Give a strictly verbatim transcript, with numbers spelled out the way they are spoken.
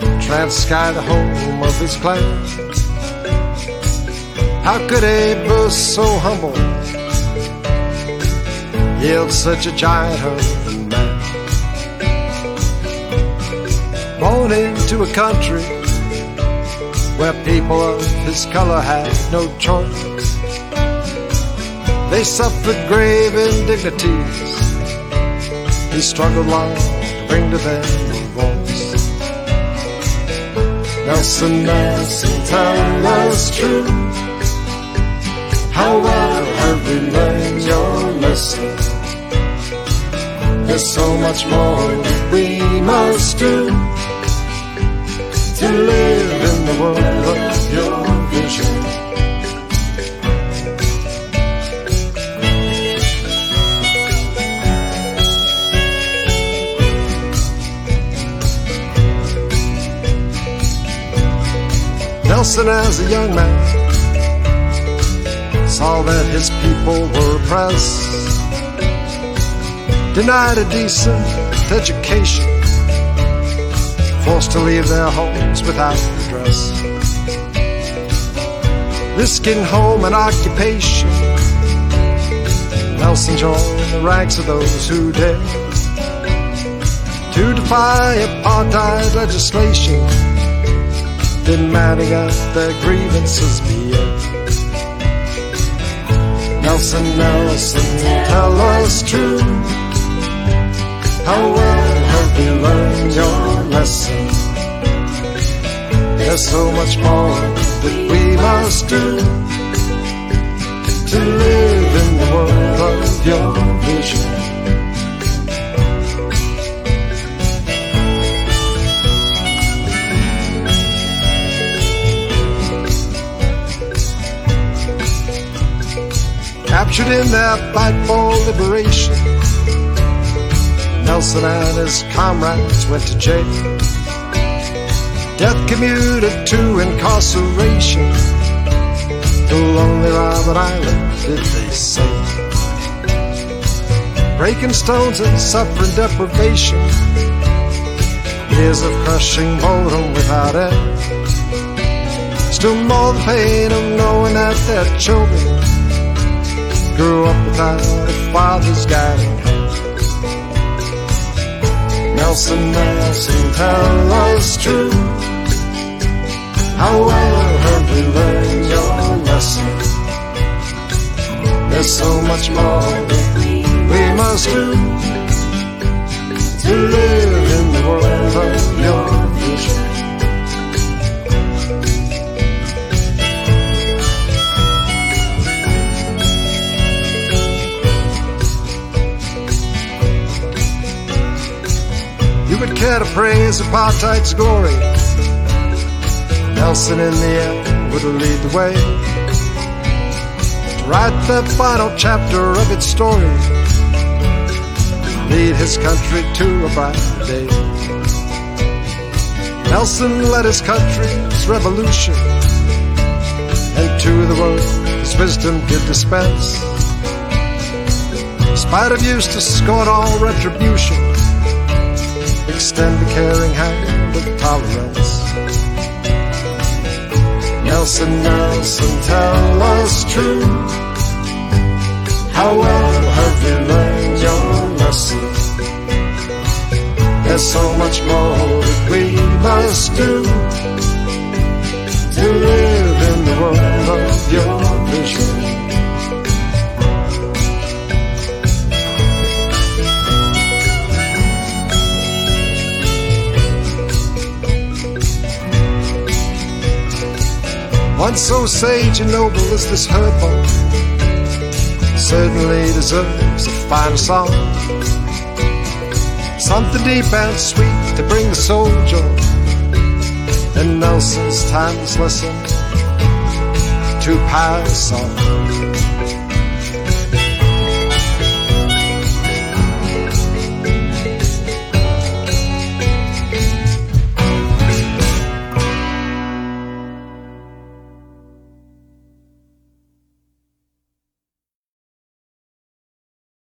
Transky, the home of his clan. How could a verse so humble yield such a giant husband man? Born into a country where people of his color had no choice. They suffered grave indignities. He struggled long to bring to them a voice. Nelson, Nelson, tell us true, how well have we learned your lesson? There's so much more that we must do to live in the world of your vision. Nelson, as a young man, saw that his people were oppressed, denied a decent education, forced to leave their homes without redress, risking home and occupation. Nelson joined the ranks of those who dared to defy apartheid legislation, demanding that their grievances be aired. Nelson, Nelson, tell us true, how well have you learned your lesson? There's so much more that we must do to live in the world of your vision. Captured in their fight for liberation, Nelson and his comrades went to jail. Death commuted to incarceration. The lonely Robben Island, did they say? Breaking stones and suffering deprivation, years of crushing boredom without end. Still more the pain of knowing that their children grew up without a father's guiding hand. Nelson, Nelson, tell us true, how well have we learned your lesson? There's so much more that we must do to live in the world of your vision. You would care to praise apartheid's glory. Nelson in the end would lead the way to write the final chapter of its story, lead his country to a brighter day. Nelson led his country's revolution, and to the world his wisdom did dispense. In spite of use to scorn all retribution, extend the caring hand of tolerance. Nelson, Nelson, tell us true, how well have you learned your lesson? There's so much more that we must do to live in the world of your vision. One so sage and noble as this herdboy certainly deserves a finer song, something deep and sweet to bring the soul joy, and Nelson's timeless lesson to pass on.